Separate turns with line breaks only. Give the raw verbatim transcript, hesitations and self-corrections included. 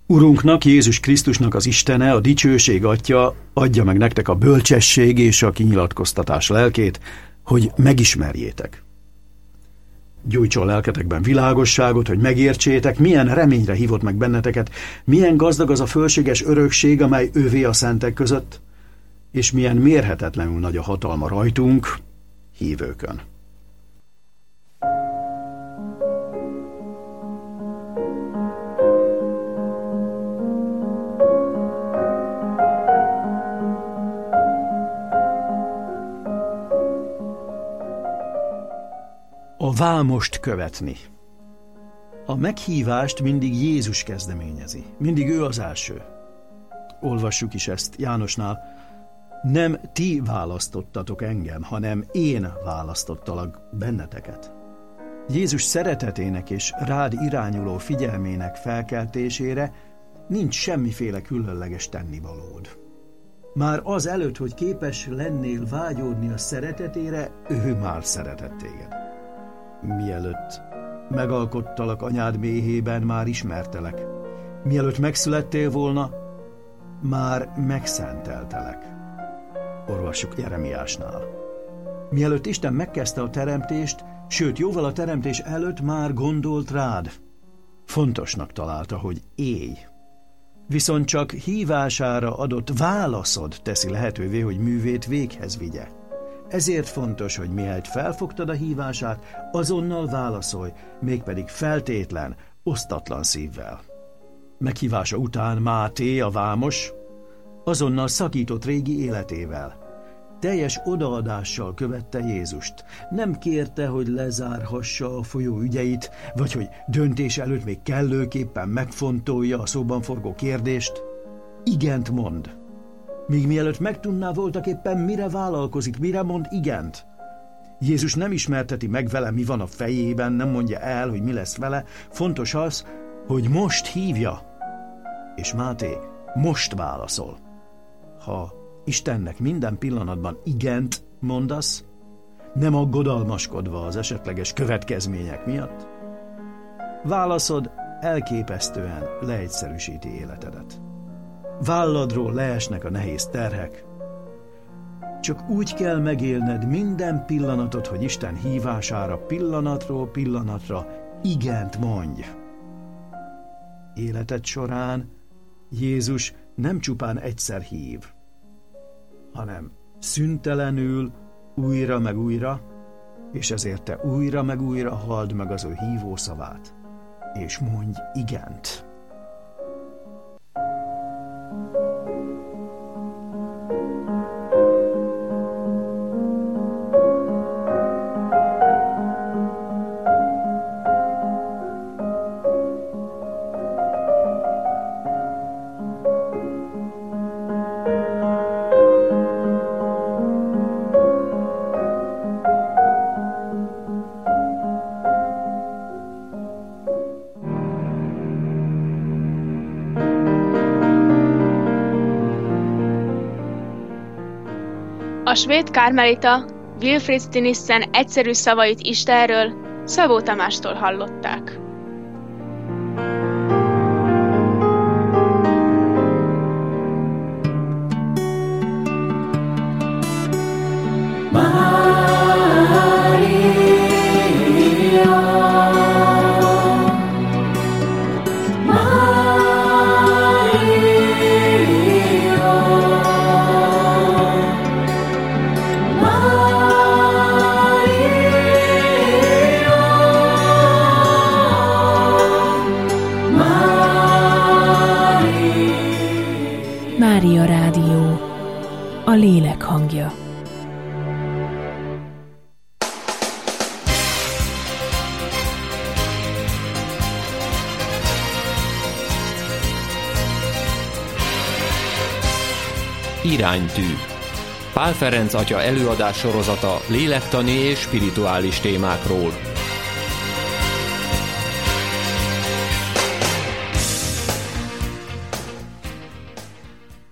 Urunknak, Jézus Krisztusnak az Istene, a dicsőség Atya adja meg nektek a bölcsesség és a kinyilatkoztatás lelkét, hogy megismerjétek. Gyújtson lelketekben világosságot, hogy megértsétek, milyen reményre hívott meg benneteket, milyen gazdag az a fölséges örökség, amely ővé a szentek között, és milyen mérhetetlenül nagy a hatalma rajtunk, hívőkön. A vámost követni. A meghívást mindig Jézus kezdeményezi. Mindig ő az első. Olvassuk is ezt Jánosnál. Nem ti választottatok engem, hanem én választottalak benneteket. Jézus szeretetének és rád irányuló figyelmének felkeltésére nincs semmiféle különleges tennivalód. Már az előtt, hogy képes lennél vágyódni a szeretetére, ő már szeretett téged. Mielőtt megalkottalak anyád méhében, már ismertelek. Mielőtt megszülettél volna, már megszenteltelek. Olvassuk Jeremiásnál. Mielőtt Isten megkezdte a teremtést, sőt, jóval a teremtés előtt már gondolt rád. Fontosnak találta, hogy élj. Viszont csak hívására adott válaszod teszi lehetővé, hogy művét véghez vigye. Ezért fontos, hogy mihelyt felfogtad a hívását, azonnal válaszolj, mégpedig feltétlen, osztatlan szívvel. Meghívása után Máté, a vámos, azonnal szakított régi életével. Teljes odaadással követte Jézust. Nem kérte, hogy lezárhassa a folyó ügyeit, vagy hogy döntés előtt még kellőképpen megfontolja a szóban forgó kérdést. Igent mond. Míg mielőtt megtudná voltak éppen, mire vállalkozik, mire mond igent. Jézus nem ismerteti meg vele, mi van a fejében, nem mondja el, hogy mi lesz vele. Fontos az, hogy most hívja. És Máté most válaszol. Ha Istennek minden pillanatban igent mondasz, nem aggodalmaskodva az esetleges következmények miatt, válaszod elképesztően leegyszerűsíti életedet. Válladról leesnek a nehéz terhek. Csak úgy kell megélned minden pillanatot, hogy Isten hívására pillanatról pillanatra igent mondj. Életed során Jézus nem csupán egyszer hív, hanem szüntelenül újra meg újra, és ezért te újra meg újra halld meg az ő hívó szavát, és mondj igent.
A svéd kármelita Wilfrid Stinissen egyszerű szavait Istenről Szabó Tamástól hallották.
Mária Rádió, a lélek hangja.
Iránytű. Pál Ferenc atya előadás sorozata lélektani és spirituális témákról.